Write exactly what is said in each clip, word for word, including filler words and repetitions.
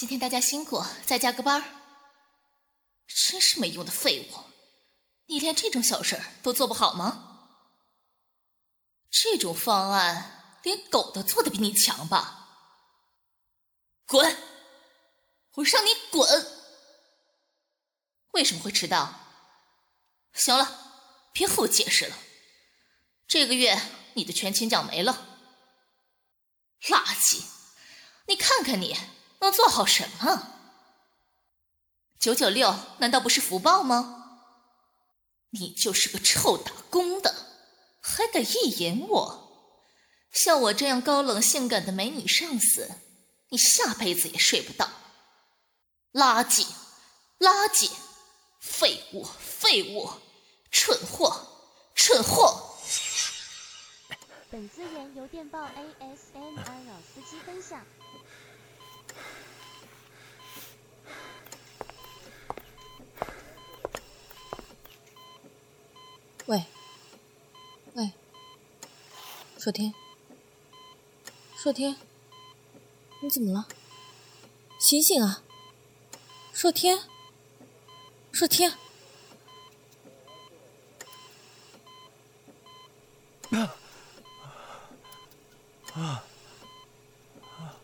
今天大家辛苦，再加个班。真是没用的废物，你连这种小事儿都做不好吗？这种方案连狗都做得比你强吧？滚！我让你滚！为什么会迟到？行了，别和我解释了。这个月你的全勤奖没了。垃圾！你看看你能做好什么？九九六难道不是福报吗？你就是个臭打工的，还敢意淫我？像我这样高冷性感的美女上司，你下辈子也睡不到。垃圾，垃圾，废物，废物，蠢货，蠢货！ 本资源由电报 A S M R 老司机分享。 喂，喂，硕天，硕天，你怎么了？醒醒啊！硕天，硕天！ 啊啊啊！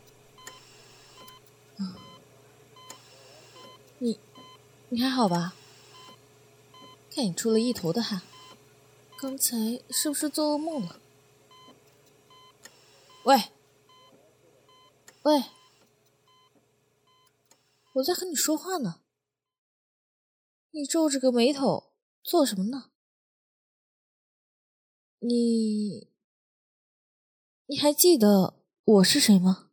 你，你还好吧？看你出了一头的汗。刚才是不是做噩梦了？喂，喂，我在和你说话呢，你皱着个眉头做什么呢？你，你还记得我是谁吗？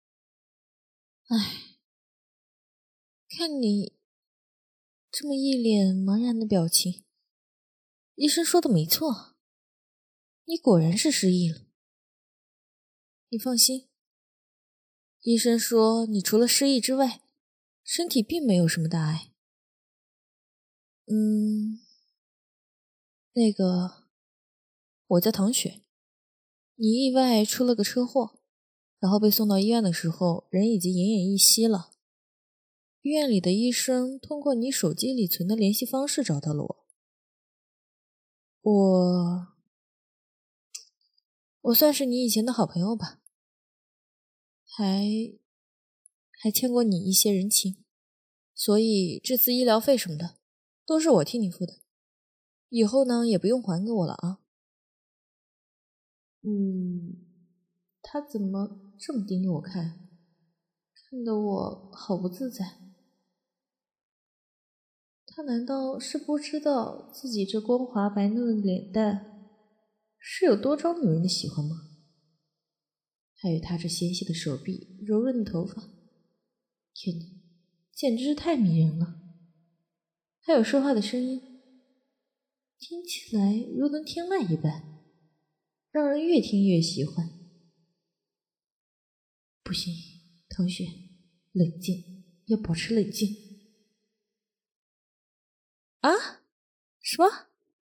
唉，看你这么一脸茫然的表情，医生说的没错，你果然是失忆了。你放心，医生说你除了失忆之外，身体并没有什么大碍。嗯，那个，我叫唐雪，你意外出了个车祸，然后被送到医院的时候，人已经奄奄一息了。医院里的医生通过你手机里存的联系方式找到了我。我，我算是你以前的好朋友吧，还还欠过你一些人情，所以这次医疗费什么的都是我替你付的，以后呢也不用还给我了啊。嗯，他怎么这么盯着我看，看得我好不自在。他难道是不知道自己这光滑白嫩的脸蛋是有多招女人的喜欢吗？还有他这纤细的手臂，柔润的头发，天哪，简直是太迷人了。还有说话的声音，听起来如同天籁一般，让人越听越喜欢。不行，唐雪，冷静，要保持冷静。啊？什么？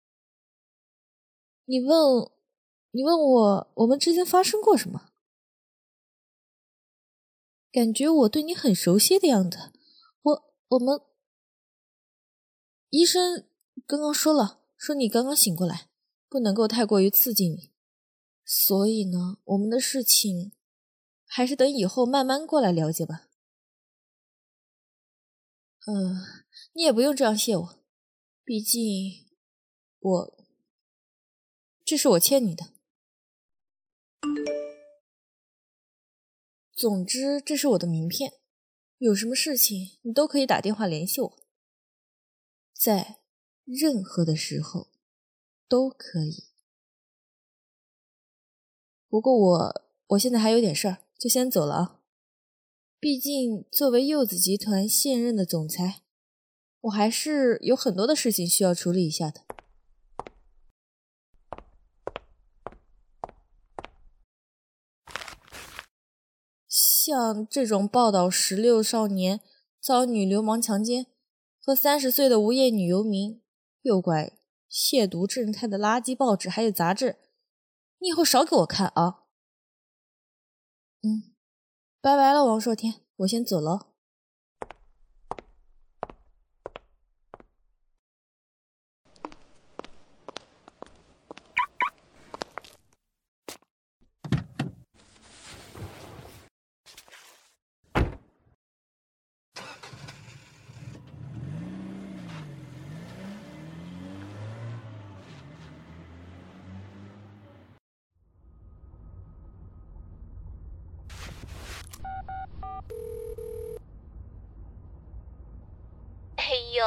你问，你问我，我们之间发生过什么？感觉我对你很熟悉的样子。我，我们，医生刚刚说了，说你刚刚醒过来，不能够太过于刺激你。所以呢，我们的事情还是等以后慢慢过来了解吧。呃，你也不用这样谢我，毕竟我，这是我欠你的。总之，这是我的名片，有什么事情你都可以打电话联系我，在任何的时候都可以。不过我我现在还有点事儿，就先走了啊。毕竟作为柚子集团现任的总裁，我还是有很多的事情需要处理一下的。像这种报道十六少年遭女流氓强奸和三十岁的无业女游民诱拐亵渎正太的垃圾报纸还有杂志，你以后少给我看啊。嗯，拜拜了王硕天，我先走了。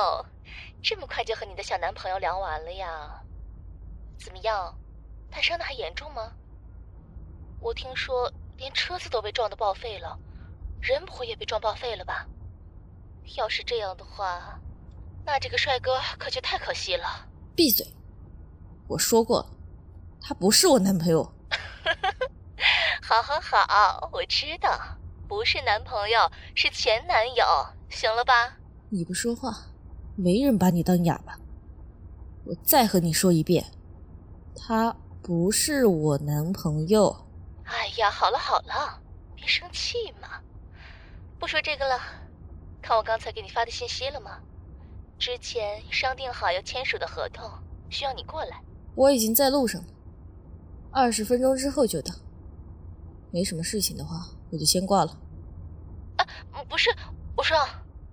哟，这么快就和你的小男朋友聊完了呀？怎么样，他伤得还严重吗？我听说连车子都被撞得报废了，人不会也被撞报废了吧？要是这样的话，那这个帅哥可就太可惜了。 闭嘴！我说过了，他不是我男朋友。 好好好，我知道，不是男朋友，是前男友，行了吧？ 你不说话，没人把你当哑巴。我再和你说一遍，他不是我男朋友。 哎呀，好了好了，别生气嘛。不说这个了，看我刚才给你发的信息了吗？之前商定好要签署的合同，需要你过来。 我已经在路上了，二十分钟之后就到。没什么事情的话，我就先挂了。 啊，不是，我说，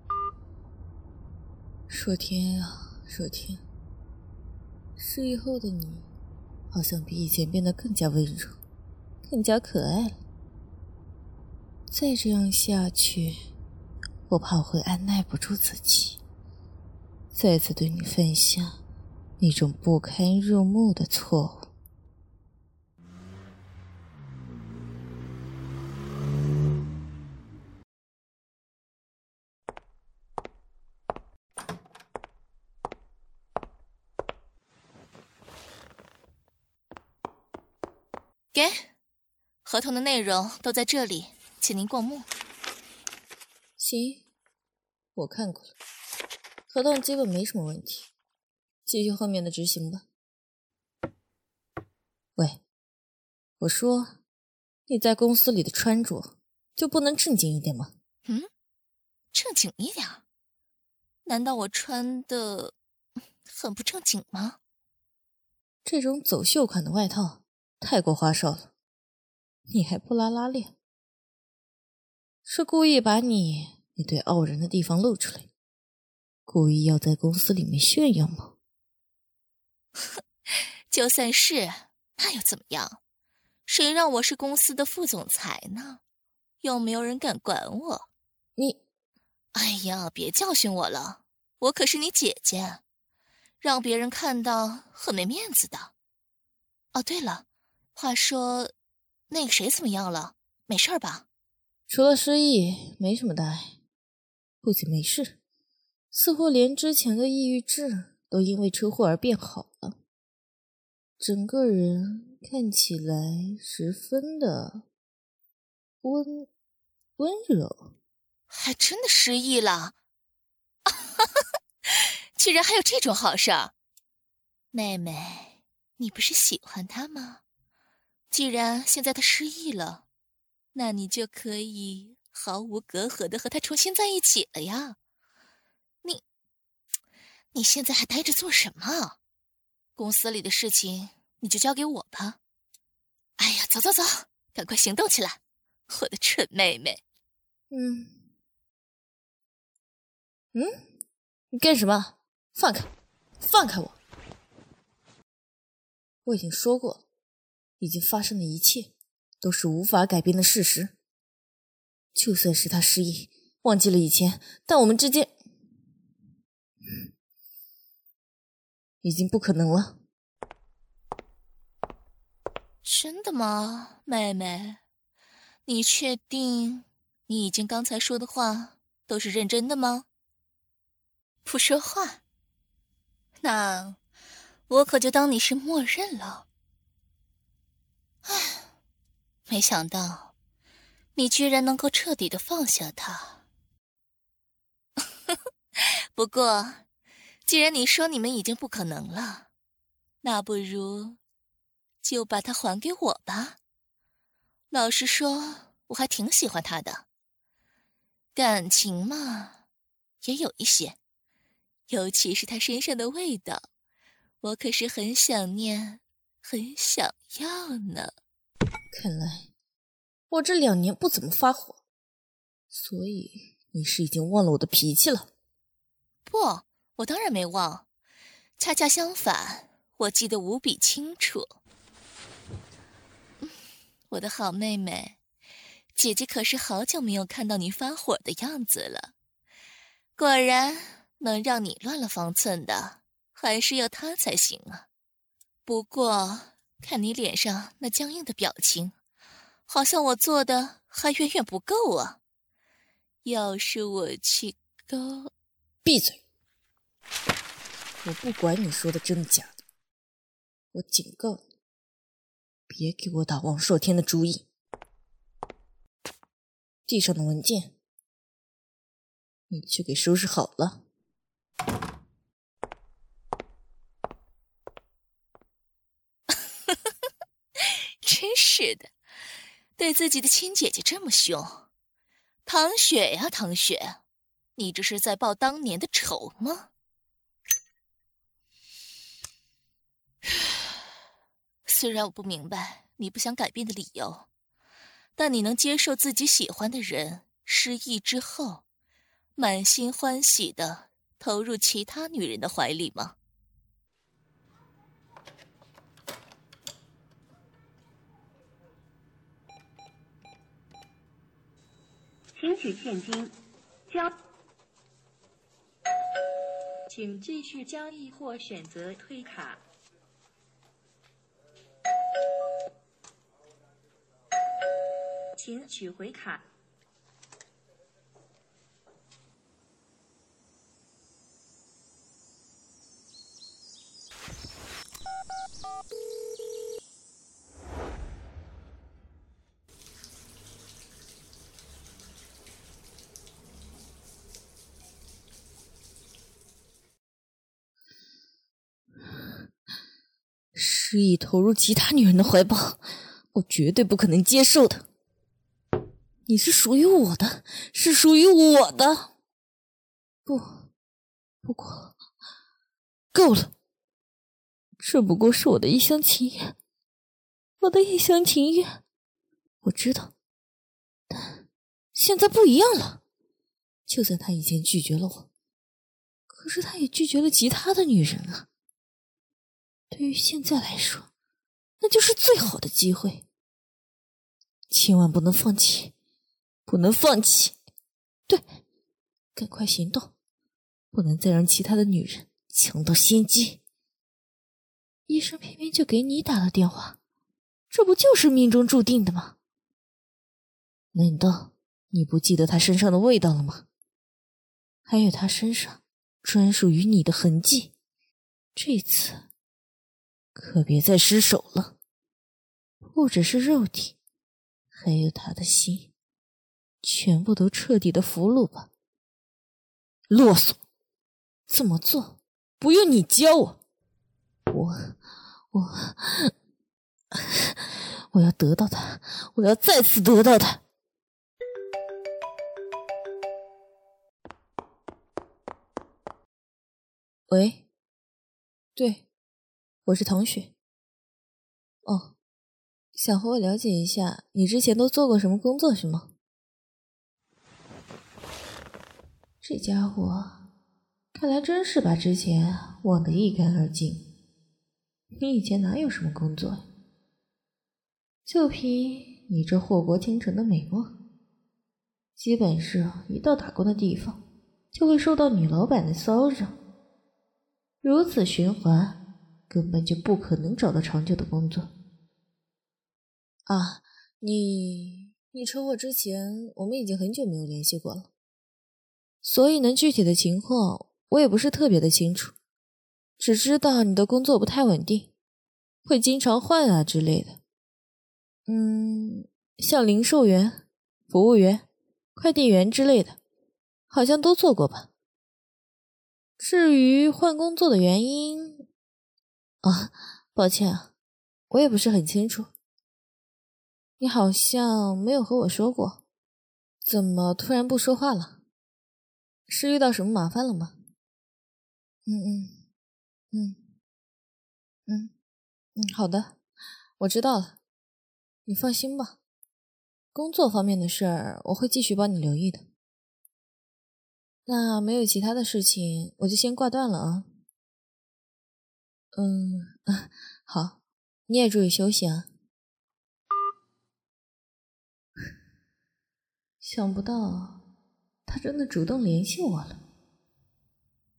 朔天啊，朔天，失忆后的你，好像比以前变得更加温柔，更加可爱了。再这样下去，我怕我会按耐不住自己，再次对你犯下那种不堪入目的错误。 给，合同的内容都在这里，请您过目。 行，我看过了，合同基本没什么问题，继续后面的执行吧。喂，我说，你在公司里的穿着就不能正经一点吗？ 嗯，正经一点？难道我穿的很不正经吗？ 这种走秀款的外套太过花哨了，你还不拉拉链？是故意把你那对傲人的地方露出来，故意要在公司里面炫耀吗？ 就算是，那又怎么样？谁让我是公司的副总裁呢？又没有人敢管我。 你， 哎呀，别教训我了，我可是你姐姐，让别人看到很没面子的。哦，对了，话说，那个谁怎么样了？没事吧？ 除了失忆，没什么大碍，不仅没事，似乎连之前的抑郁症都因为车祸而变好了，整个人看起来十分的温温柔。 还真的失忆了，居然还有这种好事儿！妹妹，你不是喜欢他吗？既然现在他失忆了，那你就可以毫无隔阂的和他重新在一起了呀。你，你现在还待着做什么？公司里的事情你就交给我吧。哎呀，走走走，赶快行动起来，我的蠢妹妹。 嗯嗯，你干什么？放开，放开我！我已经说过了，已经发生的一切都是无法改变的事实。就算是他失忆，忘记了以前，但我们之间已经不可能了。 真的吗，妹妹？你确定你已经刚才说的话都是认真的吗？不说话，那我可就当你是默认了。唉，没想到你居然能够彻底的放下他。不过，既然你说你们已经不可能了，那不如就把它还给我吧。老实说，我还挺喜欢他的。感情嘛，也有一些，尤其是他身上的味道，我可是很想念，很想要呢。 看来我这两年不怎么发火，所以你是已经忘了我的脾气了。 不，我当然没忘，恰恰相反，我记得无比清楚。我的好妹妹，姐姐可是好久没有看到你发火的样子了。果然， 能让你乱了方寸的，还是要他才行啊。不过看你脸上那僵硬的表情，好像我做的还远远不够啊。要是我去勾…… 闭嘴！我不管你说的真的假的，我警告你，别给我打王硕天的主意。地上的文件，你去给收拾好了。 真是的，对自己的亲姐姐这么凶。唐雪呀唐雪，你这是在报当年的仇吗？虽然我不明白你不想改变的理由，但你能接受自己喜欢的人失忆之后，满心欢喜地投入其他女人的怀里吗？ 请取现金，交。 请继续交易或选择退卡。请取回卡。 失忆投入其他女人的怀抱，我绝对不可能接受的。你是属于我的，是属于我的。不，不过，够了。这不过是我的一厢情愿，我的一厢情愿。我知道，但现在不一样了。就算他以前拒绝了我，可是他也拒绝了其他的女人啊。对于现在来说，那就是最好的机会。千万不能放弃，不能放弃。对，赶快行动，不能再让其他的女人抢到先机。医生偏偏就给你打了电话，这不就是命中注定的吗？难道你不记得他身上的味道了吗？还有他身上专属于你的痕迹。这次可别再失手了，不只是肉体，还有他的心，全部都彻底的俘虏吧。啰嗦，怎么做不用你教我。我我我要得到他，我要再次得到他。喂，对，我是唐雪。哦，想和我了解一下你之前都做过什么工作是吗？这家伙看来真是把之前忘得一干二净。你以前哪有什么工作？就凭你这祸国倾城的美貌，基本上一到打工的地方就会受到女老板的骚扰，如此循环根本就不可能找到长久的工作。啊，你你车祸之前我们已经很久没有联系过了，所以呢具体的情况我也不是特别的清楚，只知道你的工作不太稳定，会经常换啊之类的。嗯，像零售员、服务员、快递员之类的，好像都做过吧。至于换工作的原因，啊，抱歉啊，我也不是很清楚。你好像没有和我说过，怎么突然不说话了？是遇到什么麻烦了吗？嗯嗯嗯嗯嗯，好的，我知道了。你放心吧，工作方面的事儿我会继续帮你留意的。那没有其他的事情，我就先挂断了啊。嗯啊，好，你也注意休息啊。想不到他真的主动联系我了。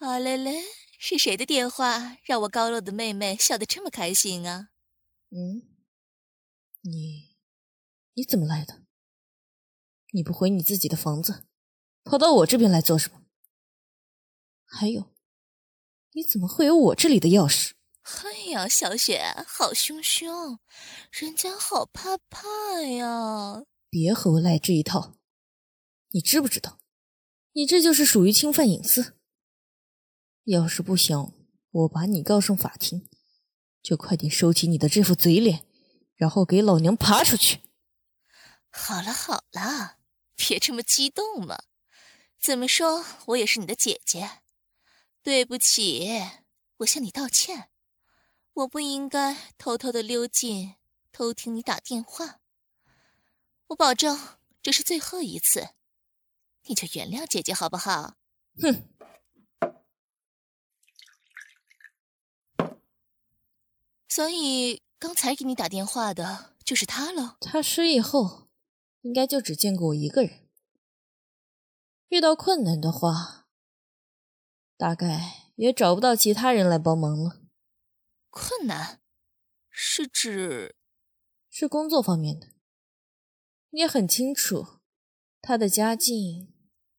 啊嘞嘞，是谁的电话让我高冷的妹妹笑得这么开心啊？ 嗯，你你怎么来的？你不回你自己的房子，跑到我这边来做什么？还有，你怎么会有我这里的钥匙？ 哎呀，小雪，好凶凶，人家好怕怕呀！ 别和我赖这一套，你知不知道，你这就是属于侵犯隐私。要是不想我把你告上法庭，就快点收起你的这副嘴脸，然后给老娘爬出去。 好了好了，别这么激动嘛。怎么说，我也是你的姐姐。对不起，我向你道歉。我不应该偷偷的溜进，偷听你打电话。我保证，这是最后一次，你就原谅姐姐好不好？ 哼！ 所以刚才给你打电话的就是他了。 他失忆后，应该就只见过我一个人。遇到困难的话，大概也找不到其他人来帮忙了。 困难？是指？ 是工作方面的。你也很清楚，他的家境……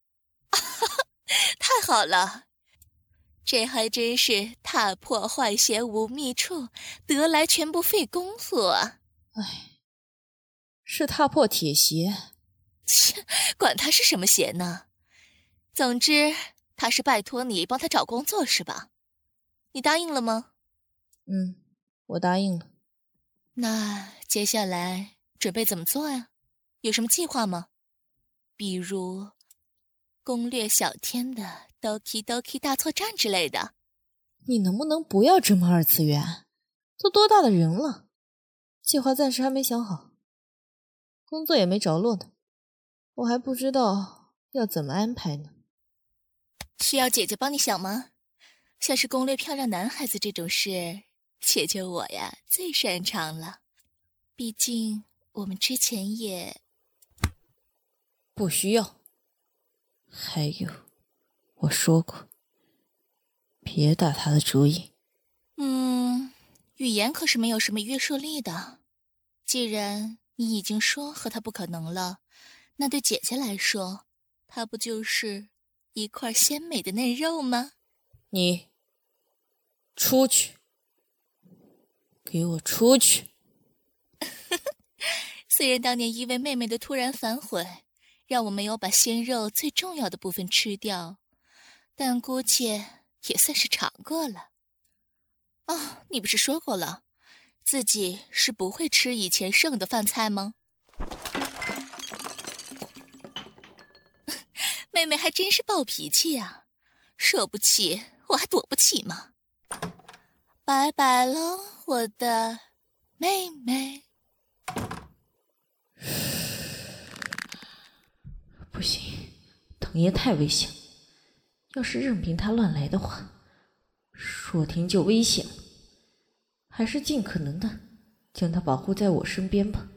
太好了，这还真是踏破坏鞋无觅处，得来全不费工夫啊！ 唉，是踏破铁鞋。 切，管他是什么鞋呢？总之，他是拜托你帮他找工作是吧？你答应了吗？ 嗯，我答应了。 那接下来准备怎么做呀？有什么计划吗？比如攻略小天的 Doki Doki 大作战之类的。 你能不能不要这么二次元？都多大的人了，计划暂时还没想好，工作也没着落呢，我还不知道要怎么安排呢。 需要姐姐帮你想吗？像是攻略漂亮男孩子这种事，姐姐我呀最擅长了。毕竟我们之前也…… 不需要。还有，我说过，别打他的主意。 嗯，语言可是没有什么约束力的。既然你已经说和他不可能了，那对姐姐来说，他不就是一块鲜美的嫩肉吗？ 你出去，给我出去！ 虽然当年因为妹妹的突然反悔，让我没有把鲜肉最重要的部分吃掉，但姑且也算是尝过了。哦，你不是说过了，自己是不会吃以前剩的饭菜吗？妹妹还真是暴脾气呀，惹不起我还躲不起吗？拜拜喽，我的妹妹。 不行，藤爷太危险了，要是任凭他乱来的话，说停就危险了。还是尽可能的将他保护在我身边吧。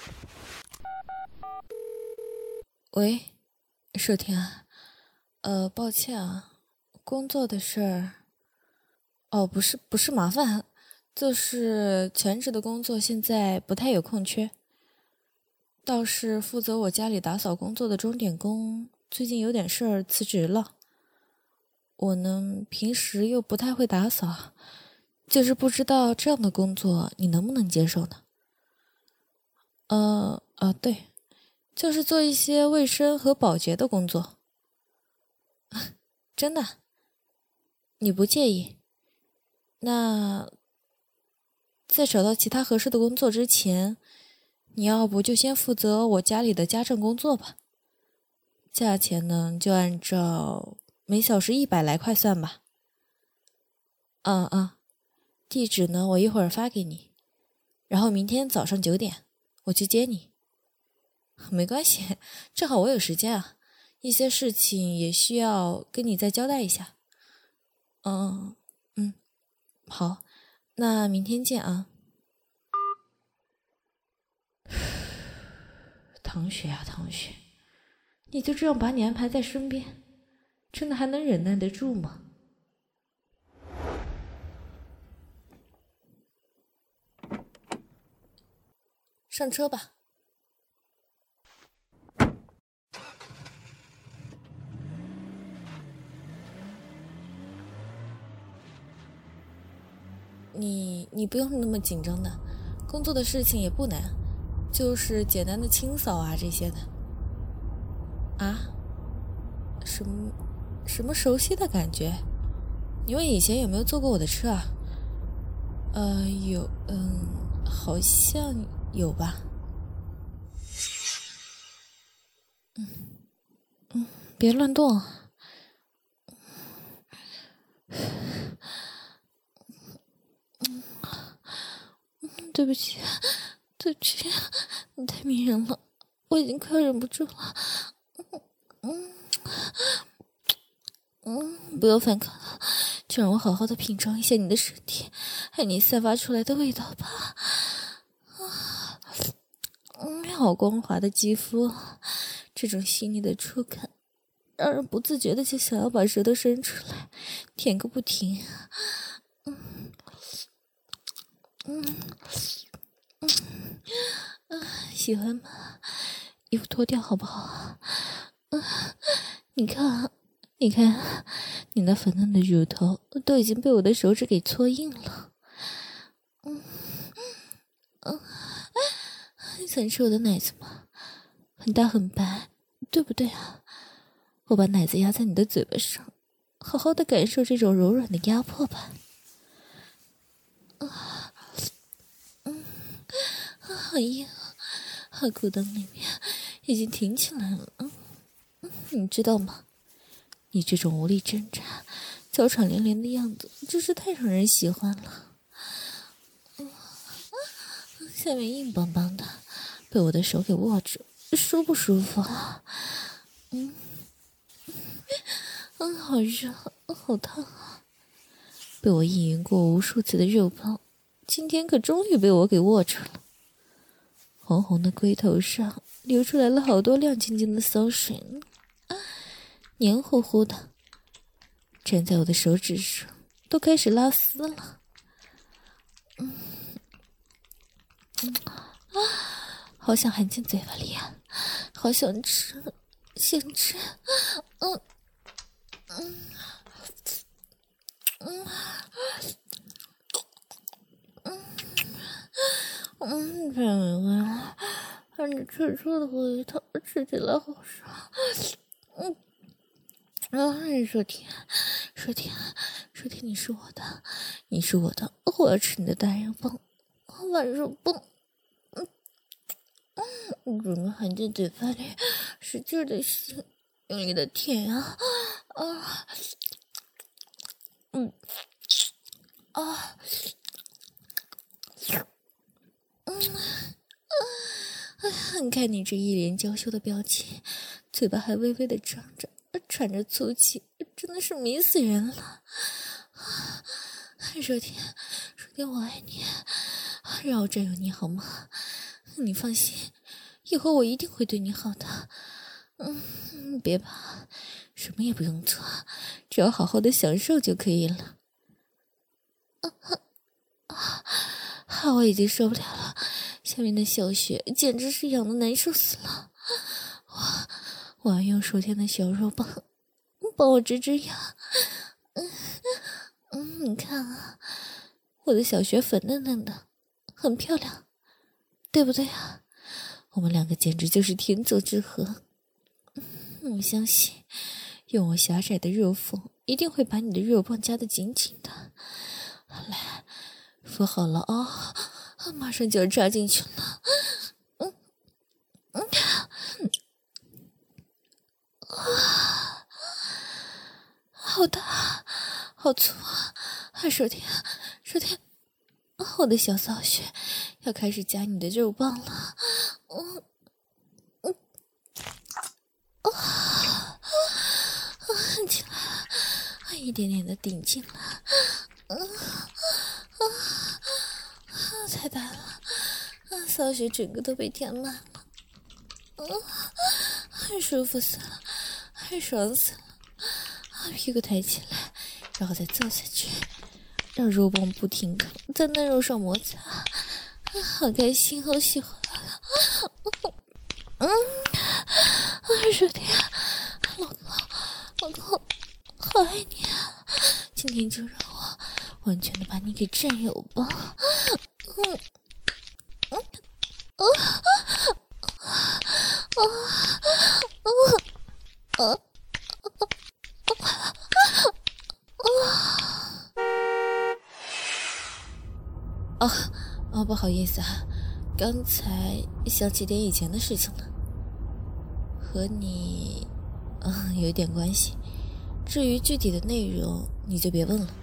喂，射天啊，呃，抱歉啊，工作的事儿……哦，不是，不是麻烦，就是全职的工作现在不太有空缺。倒是负责我家里打扫工作的钟点工，最近有点事儿辞职了。我呢，平时又不太会打扫，就是不知道这样的工作你能不能接受呢？呃，啊，对，就是做一些卫生和保洁的工作。真的？你不介意？那在找到其他合适的工作之前，你要不就先负责我家里的家政工作吧。价钱呢，就按照每小时一百来块算吧。嗯嗯，地址呢，我一会儿发给你，然后明天早上九点我去接你。没关系，正好我有时间啊，一些事情也需要跟你再交代一下。嗯嗯，好，那明天见啊。唐雪啊唐雪，你就这样把你安排在身边，真的还能忍耐得住吗？ 上车吧。你你不用那么紧张的，工作的事情也不难，就是简单的清扫啊这些的。啊？什么什么熟悉的感觉？你问以前有没有坐过我的车啊？呃，有，嗯，好像有吧。嗯嗯，别乱动。对不起，对不起，你太迷人了，我已经快忍不住了。嗯嗯，不要反抗了，就让我好好的品尝一下你的身体，还有你散发出来的味道吧。啊，嗯，好光滑的肌肤，这种细腻的触感，让人不自觉的就想要把舌头伸出来，舔个不停。嗯嗯嗯啊，喜欢吗？衣服脱掉好不好？啊，你看，你看，你那粉嫩的乳头都已经被我的手指给搓硬了。嗯嗯，你想吃我的奶子吗？很大很白，对不对啊？我把奶子压在你的嘴巴上，好好的感受这种柔软的压迫吧。啊，嗯，啊，好硬啊，啊，裤裆里面已经挺起来了。嗯，你知道吗？你这种无力挣扎、娇喘连连的样子，真是太让人喜欢了。嗯，下面硬邦邦的，被我的手给握住，舒不舒服啊？嗯，嗯，好热，好烫啊！被我意淫过无数次的肉棒，今天可终于被我给握住了。红红的龟头上流出来了好多亮晶晶的骚水，啊，黏糊糊的，粘在我的手指上，都开始拉丝了。嗯嗯啊，好想含进嘴巴里啊，好想吃，想吃。嗯嗯嗯嗯嗯，太美味了，看着脆脆的味道，吃起来好爽。嗯。啊，说天，说天，说天，你是我的，你是我的，我要吃你的大肉棒，晚肉棒，嗯嗯，准备含进嘴巴里，使劲的吸，用力的舔啊啊，嗯啊，嗯啊，看你这一脸娇羞的表情，嘴巴还微微的张着。喘着粗气，真的是迷死人了。若天，若天，我爱你，让我占有你好吗？你放心，以后我一定会对你好的。嗯，别怕，什么也不用做，只要好好的享受就可以了。啊啊！我已经受不了了，下面的小穴简直是痒的难受死了。我。我要用手天的小肉棒帮我止止痒。嗯嗯，你看啊，我的小穴粉嫩嫩的，很漂亮，对不对啊？我们两个简直就是天作之合。嗯，我相信用我狭窄的肉缝一定会把你的肉棒夹得紧紧的。来，扶好了啊、哦，马上就要插进去了。嗯嗯。啊，好大，好粗啊！说天，说天，我的小骚穴要开始夹你的肉棒了。嗯嗯啊啊，进来了，一点点的顶进来。嗯啊啊，太大了，啊，骚穴整个都被填满了。嗯，很舒服死了。太爽死了！啊，屁股抬起来，然后再坐下去，让肉棒不停的在嫩肉上摩擦，啊，好开心，好喜欢啊！ 嗯，小天，老公，老公，好爱你啊！今天就让我完全的把你给占有吧。嗯，嗯，啊啊啊啊啊！哦哦，不好意思啊，刚才想起点以前的事情了，和你，嗯，有一点关系。至于具体的内容，你就别问了。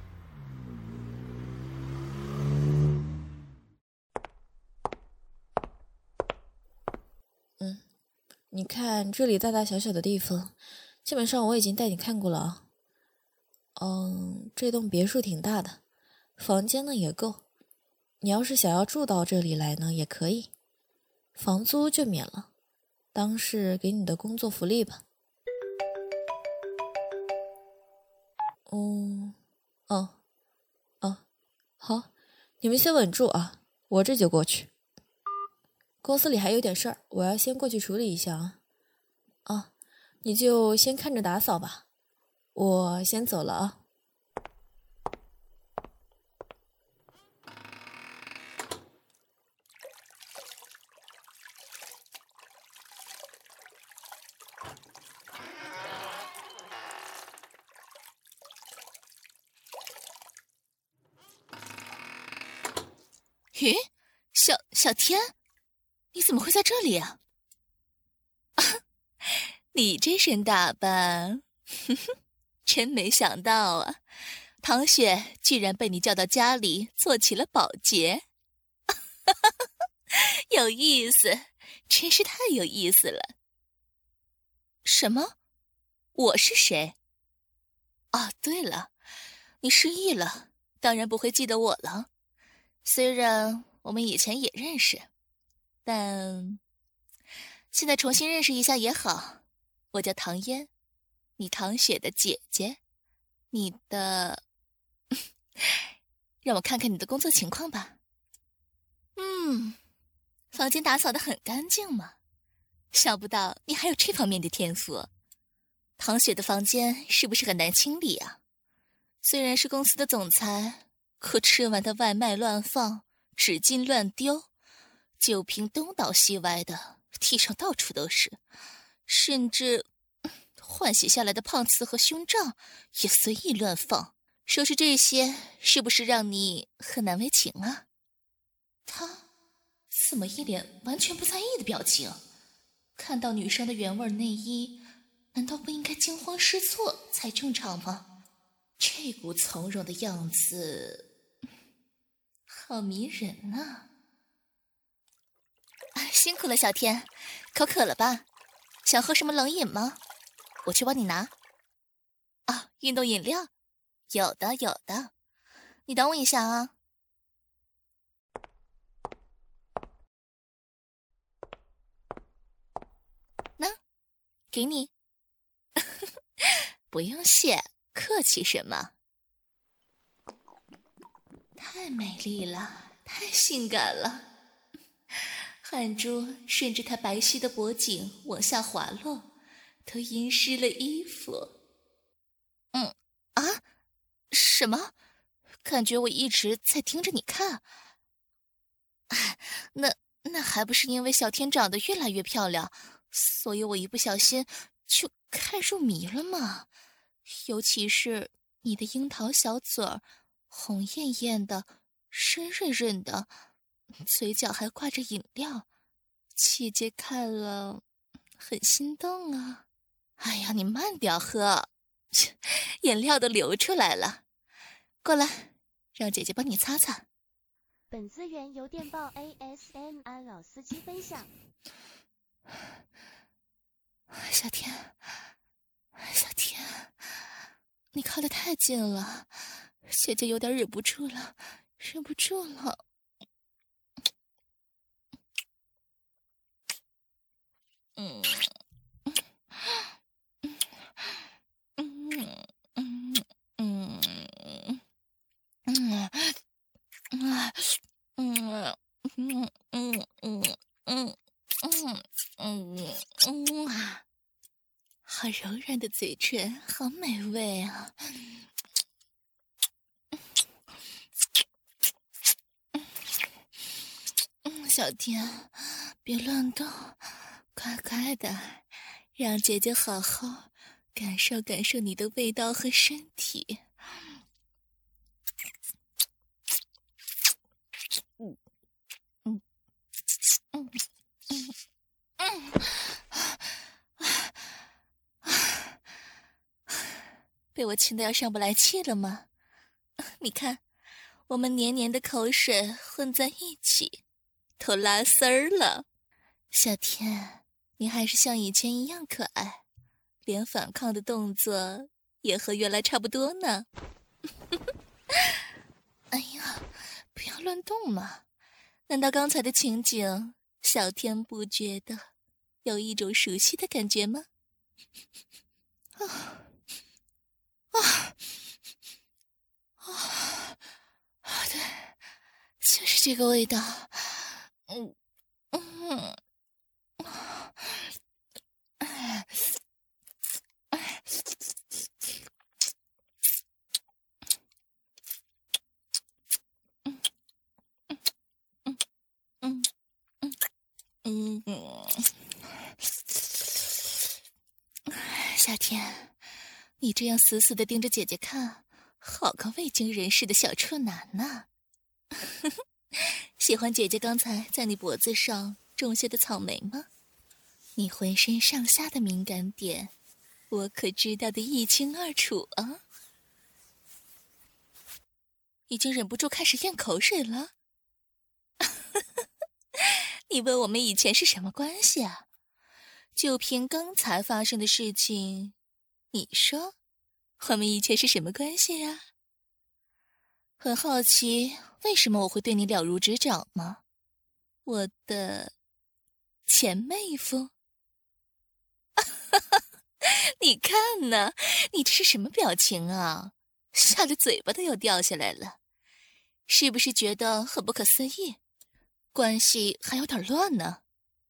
嗯，你看这里大大小小的地方，基本上我已经带你看过了啊。嗯，这栋别墅挺大的，房间呢也够。你要是想要住到这里来呢，也可以，房租就免了，当是给你的工作福利吧。嗯，哦，哦，好，你们先稳住啊，我这就过去。公司里还有点事儿，我要先过去处理一下啊。啊，你就先看着打扫吧，我先走了啊。 咦，小小天，你怎么会在这里啊？你这身打扮，哼哼，真没想到啊！唐雪居然被你叫到家里做起了保洁，有意思，真是太有意思了。什么？我是谁？哦，对了，你失忆了，当然不会记得我了。虽然我们以前也认识，但现在重新认识一下也好。我叫唐嫣，你唐雪的姐姐，你的让我看看你的工作情况吧。嗯，房间打扫得很干净嘛，想不到你还有这方面的天赋。唐雪的房间是不是很难清理啊？虽然是公司的总裁，可吃完的外卖乱放，纸巾乱丢，酒瓶东倒西歪的，地上到处都是，甚至换洗下来的胖次和胸罩也随意乱放。说是这些，是不是让你很难为情啊？他怎么一脸完全不在意的表情？看到女生的原味内衣，难道不应该惊慌失措才正常吗？这股从容的样子，好迷人啊！啊，辛苦了，小天，口渴了吧？想喝什么冷饮吗？我去帮你拿。啊，运动饮料，有的有的，你等我一下啊。那，给你。不用谢，客气什么？太美丽了，太性感了。汗珠顺着她白皙的脖颈往下滑落，都阴湿了衣服。嗯，啊？什么？感觉我一直在盯着你看。哎，那那还不是因为小天长得越来越漂亮，所以我一不小心就看入迷了嘛。尤其是你的樱桃小嘴儿，红艳艳的，深润润的，嘴角还挂着饮料，姐姐看了很心动啊。哎呀，你慢点喝，饮料都流出来了。过来，让姐姐帮你擦擦。 本资源由电报 A S M R 老司机分享。 小天，小天，你靠得太近了，姐姐有点忍不住了，忍不住了。嗯嗯嗯嗯嗯嗯嗯嗯嗯嗯嗯嗯嘴唇好美味啊！嗯，小天，别乱动，乖乖的，让姐姐好好感受感受你的味道和身体。嗯嗯嗯嗯嗯。被我亲得要上不来气了吗？你看，我们黏黏的口水混在一起，都拉丝儿了。小天，你还是像以前一样可爱，连反抗的动作也和原来差不多呢。哎呀，不要乱动嘛！难道刚才的情景，小天不觉得有一种熟悉的感觉吗？啊！啊啊啊！对，就是这个味道。嗯嗯哎哎嗯嗯嗯嗯嗯。夏天，你这样死死地盯着姐姐看，好个未经人事的小处男呢！喜欢姐姐刚才在你脖子上种下的草莓吗？你浑身上下的敏感点，我可知道的一清二楚啊！已经忍不住开始咽口水了。你问我们以前是什么关系啊？就凭刚才发生的事情，你说我们以前是什么关系呀？很好奇为什么我会对你了如指掌吗？我的前妹夫。你看呢，你这是什么表情啊？吓得嘴巴都要掉下来了，是不是觉得很不可思议？关系还有点乱呢。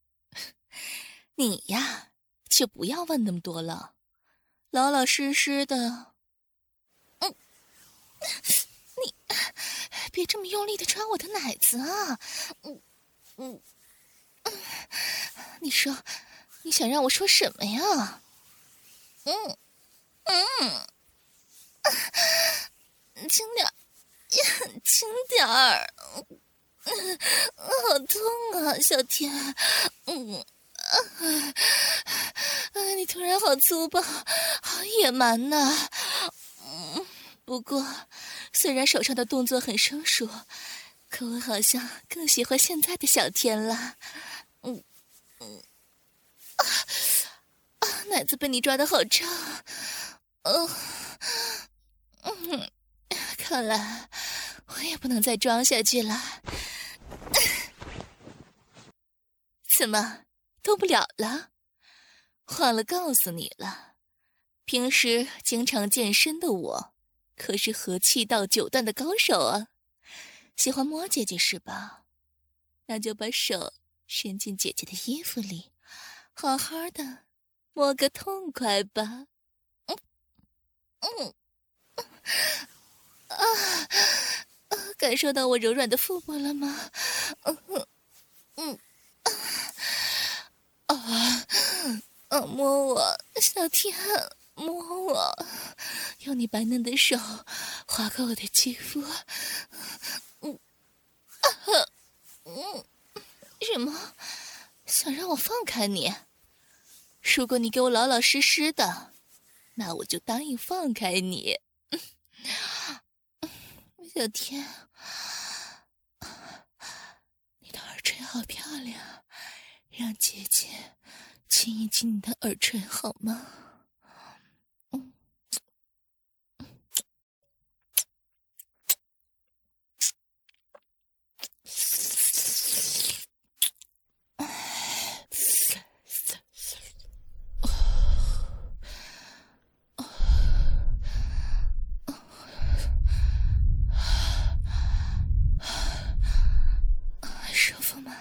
你呀，就不要问那么多了，老老实实的。嗯，你别这么用力的抓我的奶子啊！嗯嗯嗯，你说，你想让我说什么呀？嗯嗯，轻点儿，轻点儿。嗯，好痛啊，小天。嗯。啊啊！你突然好粗暴，好野蛮呐！嗯，不过虽然手上的动作很生疏，可我好像更喜欢现在的小天了。嗯嗯啊啊！奶子被你抓得好胀。哦，嗯，看来我也不能再装下去了。怎么？动不了了？忘了告诉你了，平时经常健身的我，可是和气道九段的高手啊！喜欢摸姐姐是吧？那就把手伸进姐姐的衣服里，好好的摸个痛快吧。嗯嗯啊啊！感受到我柔软的腹部了吗？嗯嗯嗯啊啊！摸我，小天，摸我，用你白嫩的手划过我的肌肤。嗯啊嗯，什么？想让我放开你？如果你给我老老实实的，那我就答应放开你。小天，你的耳垂好漂亮，让姐姐亲一亲你的耳垂好吗？嗯。舒服吗？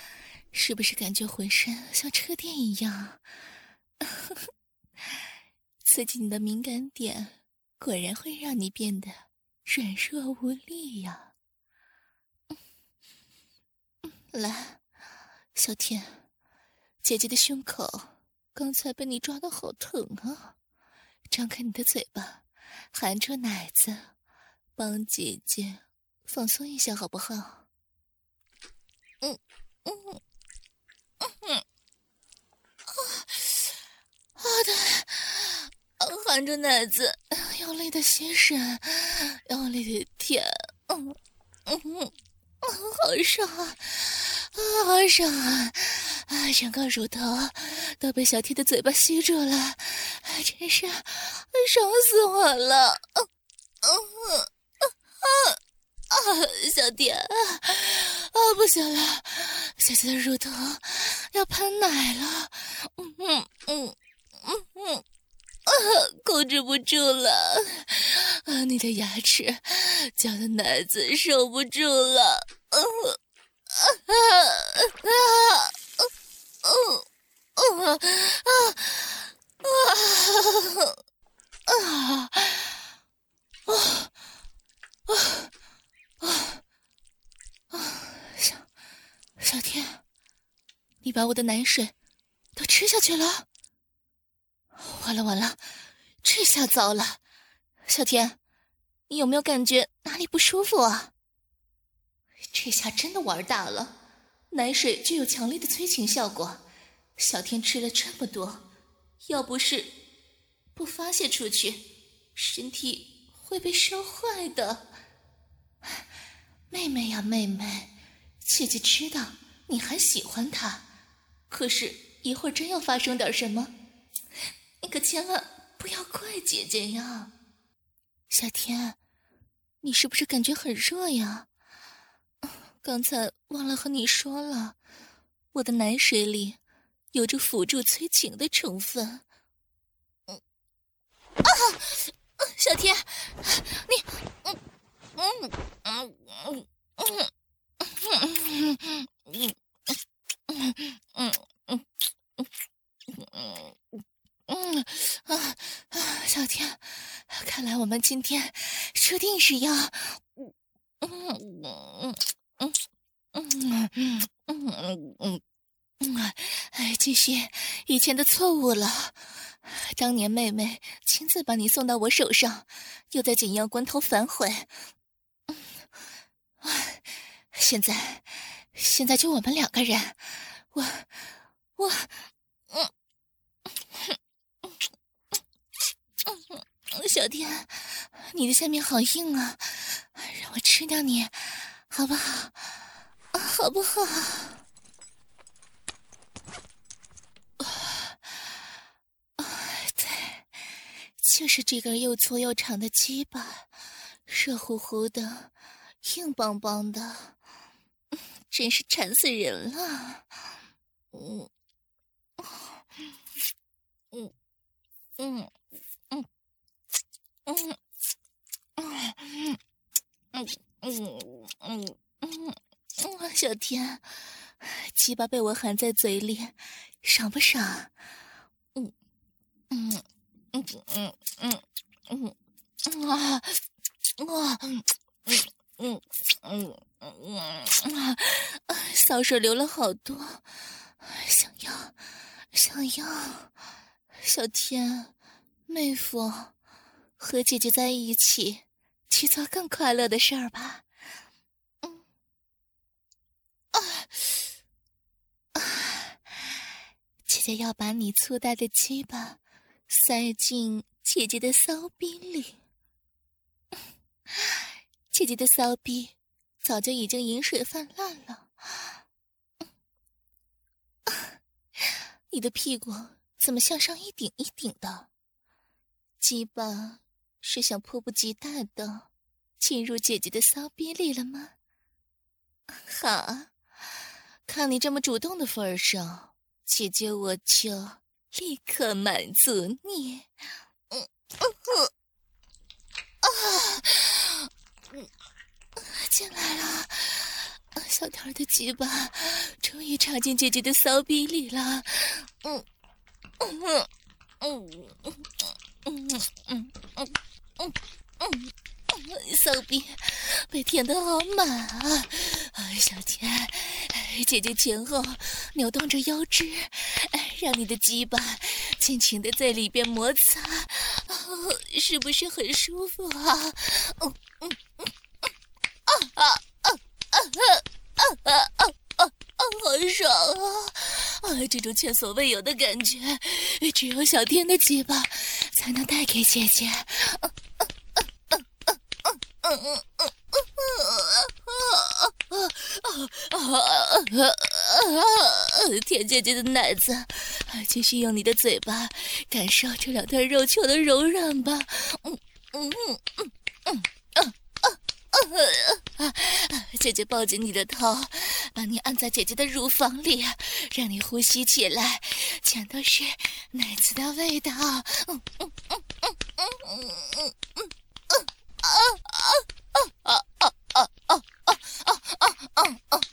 是不是感觉浑身像车电一样？ 刺激你的敏感点，果然会让你变得软弱无力呀。嗯嗯、来，小天，姐姐的胸口刚才被你抓得好疼啊！张开你的嘴巴，含住奶子，帮姐姐放松一下好不好？嗯嗯嗯嗯啊啊的，含住奶子，用力的吸吮，用力的舔，嗯嗯嗯，好爽啊！啊，好爽啊！啊，整个乳头都被小天的嘴巴吸住了，啊、真是爽死我了！嗯嗯啊啊！小天啊，啊不行了，小姐的乳头要喷奶了！嗯嗯嗯嗯嗯啊，控制不住了！啊，你的牙齿夹的奶子受不住了！嗯。啊啊啊！嗯嗯啊啊啊啊啊啊！小小天，你把我的奶水都吃下去了！完了完了，这下糟了！小天，你有没有感觉哪里不舒服啊？这下真的玩大了，奶水具有强烈的催情效果。小天吃了这么多，要不是不发泄出去，身体会被烧坏的。妹妹呀妹妹，姐姐知道你还喜欢他，可是一会儿真要发生点什么，你可千万不要怪姐姐呀。小天，你是不是感觉很热呀？刚才忘了和你说了，我的奶水里有着辅助催情的成分。嗯啊，小天，你，嗯嗯嗯嗯嗯嗯嗯嗯嗯嗯嗯嗯啊啊！小天，看来我们今天注定是要，嗯嗯嗯。嗯嗯嗯嗯嗯嗯，哎，继续以前的错误了。当年妹妹亲自把你送到我手上，又在紧要关头反悔。嗯，现在，现在就我们两个人，我，我，嗯嗯嗯，小天，你的下面好硬啊，让我吃掉你，好不好？好不好？对，就是这根又粗又长的鸡巴，热乎乎的，硬邦邦的，真是馋死人了。嗯，嗯嗯嗯嗯嗯嗯嗯嗯嗯嗯，小天，鸡巴被我含在嘴里，爽不爽？嗯嗯嗯嗯嗯嗯嗯啊啊嗯嗯嗯嗯啊，骚水流了好多，想要想要，小天，妹夫，和姐姐在一起，去做更快乐的事儿吧。嗯啊啊！姐姐要把你粗大的鸡巴塞进姐姐的骚逼里。姐姐的骚逼早就已经饮水泛滥了。你的屁股怎么向上一顶一顶的？鸡巴是想迫不及待的进入姐姐的骚逼里了吗？好，看你这么主动的份儿上，姐姐我就立刻满足你。嗯嗯啊，嗯，进来了。小天的鸡巴终于插进姐姐的骚逼里了。嗯嗯嗯嗯嗯嗯嗯嗯嗯，骚逼被舔得好满啊！小天，姐姐前后扭动着腰肢，让你的鸡巴尽情地在里边摩擦，是不是很舒服啊？嗯嗯嗯啊啊啊啊啊啊啊啊！好爽啊！啊，这种前所未有的感觉，只有小天的鸡巴才能带给姐姐。嗯嗯嗯嗯嗯嗯嗯嗯。舔姐姐的奶子，继续用你的嘴巴感受这两团肉球的柔软吧。嗯嗯嗯嗯嗯嗯嗯嗯，姐姐抱紧你的头，把你按在姐姐的乳房里，让你呼吸起来，全都是奶子的味道。嗯嗯嗯嗯嗯嗯嗯嗯啊啊啊啊啊啊啊啊啊啊啊啊！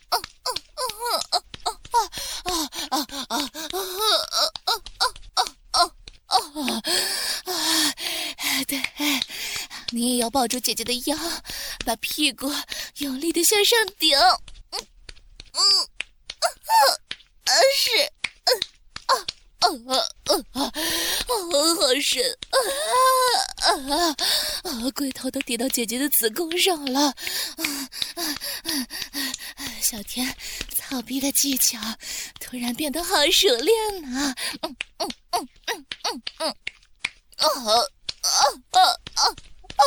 对，你也要抱住姐姐的腰，把屁股用力的向上顶。嗯嗯，啊是，嗯啊啊啊啊，好深啊啊啊！龟头都抵到姐姐的子宫上了。啊啊啊！小天操逼的技巧突然变得好熟练呢、啊。嗯嗯嗯嗯嗯嗯。啊啊啊啊啊啊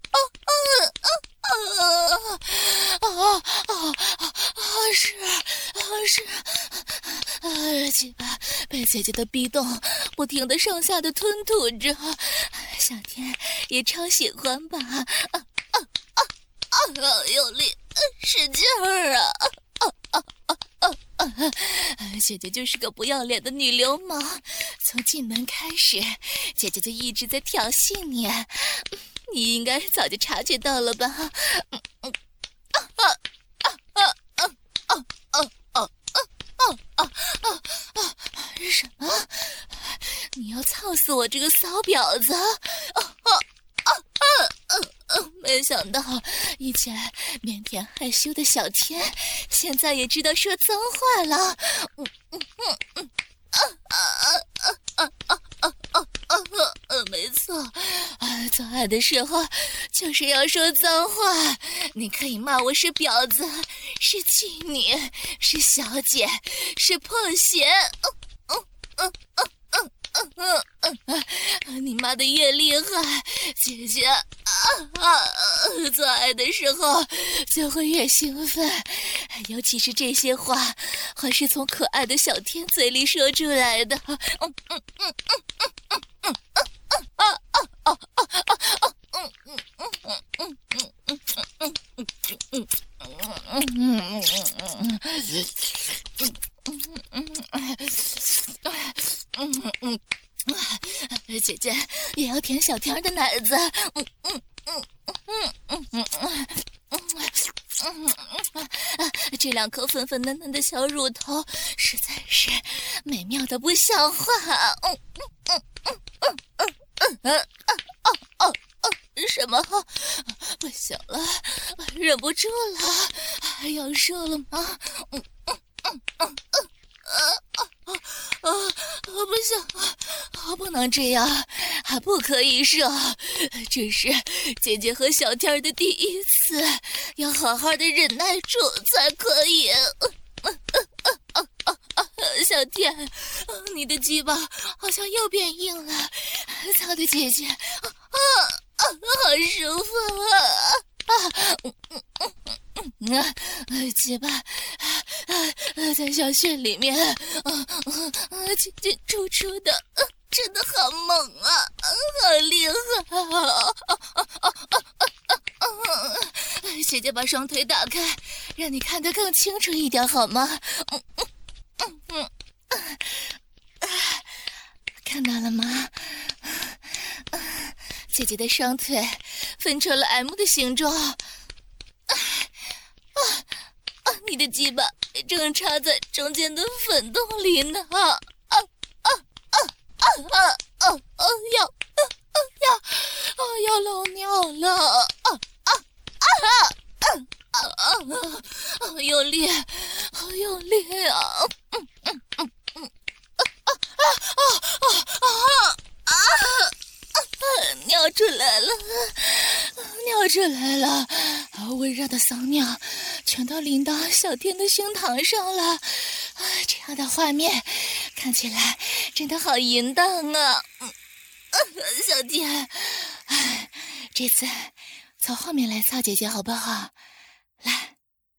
啊啊啊啊！是是，啊，鸡巴被姐姐的逼动不停的上下的吞吐着，小天也超喜欢吧？啊啊啊啊！用力，使劲儿啊！啊啊啊啊啊！姐姐就是个不要脸的女流氓，从进门开始，姐姐就一直在调戏你，你应该早就察觉到了吧？嗯嗯啊啊啊啊啊啊啊啊啊啊啊！什么？你要操死我这个骚婊子！啊啊啊啊啊！没想到以前腼腆害羞的小天，现在也知道说脏话了。嗯嗯嗯嗯啊啊啊啊啊啊啊啊！没错，啊，做爱的时候就是要说脏话。你可以骂我是婊子，是妓女，是小姐，是破鞋。嗯嗯嗯嗯嗯嗯嗯嗯，你骂的越厉害，姐姐啊啊，做爱的时候就会越兴奋，尤其是这些话还是从可爱的小天嘴里说出来的。嗯嗯嗯嗯嗯嗯嗯嗯啊啊啊啊啊啊！嗯嗯嗯嗯嗯嗯嗯嗯嗯嗯嗯嗯嗯嗯嗯嗯，姐姐也要舔小天的奶子。嗯嗯嗯嗯嗯嗯嗯嗯嗯，这两颗粉粉嫩嫩的小乳头实在是美妙的不像话。嗯嗯嗯嗯嗯嗯嗯嗯嗯嗯嗯，什么？不行了，忍不住了，要射了吗？嗯嗯嗯嗯嗯啊啊啊！不行啊，不能这样，还不可以射。这是姐姐和小天的第一次，要好好的忍耐住才可以。嗯嗯嗯嗯嗯嗯，小天，你的鸡巴好像又变硬了，操的姐姐，啊啊，好舒服啊！啊，嗯嗯嗯嗯嗯啊，鸡巴啊在小穴里面，啊啊进进出出的，啊，真的好猛啊，啊好厉害啊！啊啊啊啊啊啊！姐姐把双腿打开，让你看得更清楚一点好吗？嗯嗯嗯嗯嗯，看到了吗？姐姐的双腿分成了 M 的形状。啊啊啊！你的鸡巴正插在中间的粉洞里呢！啊啊啊啊啊啊啊！要啊啊要要漏尿了！啊啊啊啊啊啊！好用力，好用力啊！嗯嗯嗯嗯啊啊啊啊啊啊！尿出来了，尿出来了！温热的骚尿全都淋到小天的胸膛上了，这样的画面看起来真的好淫荡啊！小天，这次从后面来操姐姐好不好？来，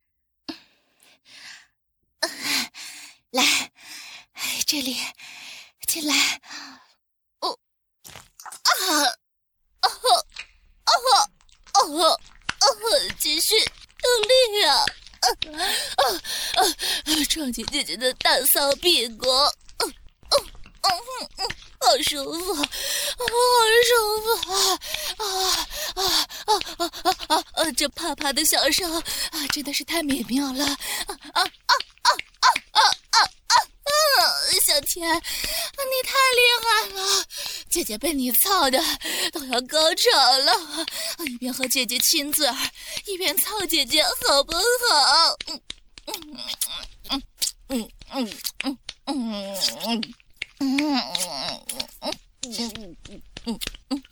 来，这里，进来。哦，啊，哦，哦，哦，哦，继续用力啊！啊啊啊！撞击姐姐的大骚屁股，嗯嗯嗯嗯，好舒服，好舒服啊啊啊啊啊啊啊！这啪啪的小手啊，真的是太美妙了！啊啊啊啊啊啊啊啊！小天，你太厉害了，姐姐被你操的都要高潮了，一边和姐姐亲嘴儿，一边操姐姐，好不好？嗯嗯嗯嗯嗯嗯嗯嗯嗯嗯嗯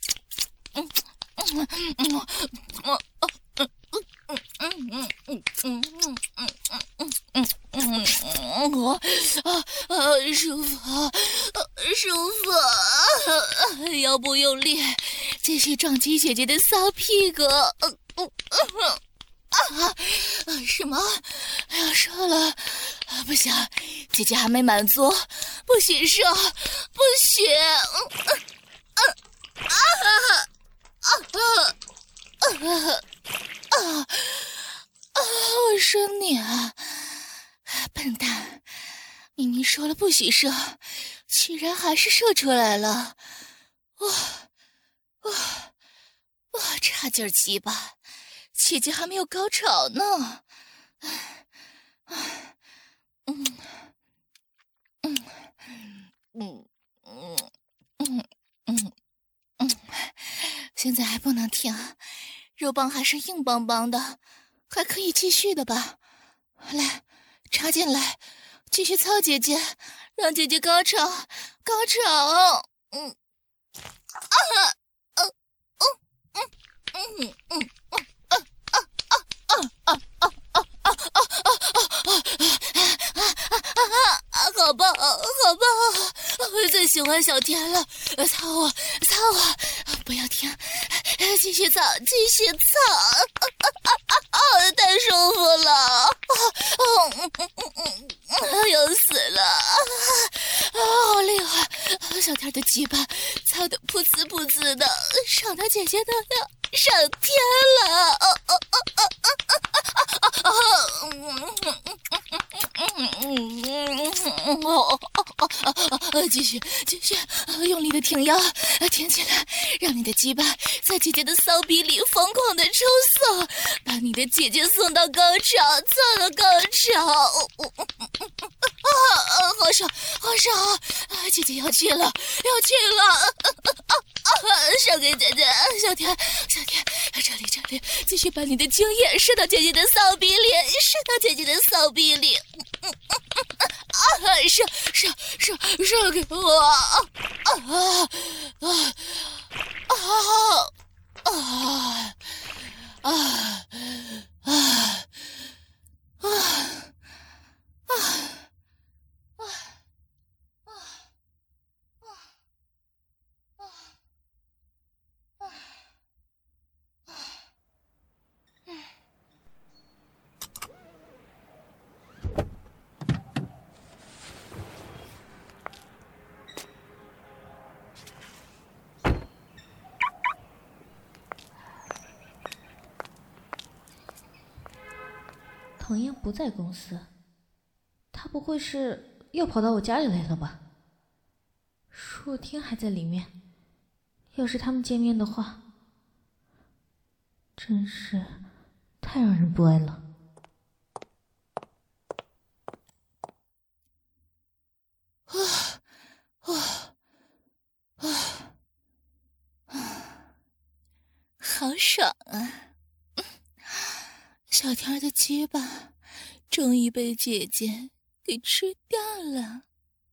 我啊啊舒服，舒服，腰部用力，继续撞击姐姐的骚屁股。嗯嗯嗯啊！什么？要射了？啊，不行，姐姐还没满足，不许射，不许！嗯嗯啊啊啊啊啊啊！我说你啊，笨蛋！明明说了不许射，居然还是射出来了！哇哇哇！差劲儿鸡巴！姐姐还没有高潮呢。嗯嗯嗯嗯嗯嗯嗯，现在还不能停，肉棒还是硬邦邦的，还可以继续的吧？来，插进来，继续操姐姐，让姐姐高潮，高潮！嗯啊啊嗯嗯嗯嗯嗯。好棒，好棒！我最喜欢小天了，操我，操我！不要停，继续操，继续操！啊啊啊啊！太舒服了，嗯嗯嗯嗯，要死了！啊，好厉害！小天的鸡巴操得噗呲噗呲的，爽的姐姐都要上天了！啊啊啊啊啊啊啊啊！嗯嗯嗯嗯嗯哦哦哦！继续继续，用力的挺腰，挺起来，让你的鸡巴在姐姐的骚逼里疯狂的抽送，把你的姐姐送到高潮，做到高潮！啊，好爽，好爽！啊，姐姐要去了，要去了！啊，射给姐姐，小天，小天，这里这里，继续把你的精液射到姐姐的骚逼里，射到姐姐的骚逼里！啊，射射射射给我！啊啊啊啊啊啊啊啊啊！ 唐嫣不在公司，她不会是又跑到我家里来了吧？舒天还在里面，要是他们见面的话，真是太让人不安了。 啊啊啊好爽啊！小天儿的鸡巴终于被姐姐给吃掉了。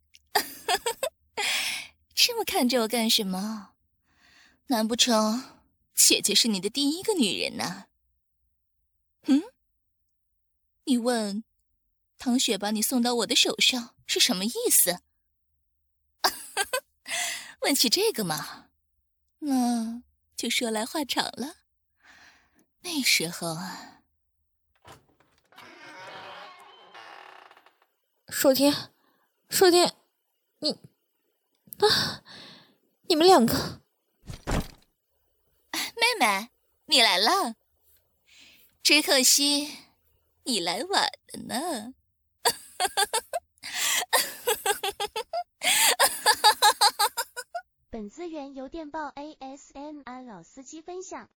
这么看着我干什么？难不成姐姐是你的第一个女人呢？嗯？你问唐雪把你送到我的手上是什么意思？问起这个嘛，那就说来话长了。那时候啊， 朔天，朔天，你啊，你们两个， 妹妹，你来了，只可惜你来晚了呢。 本资源由电报 A S M R 老司机分享。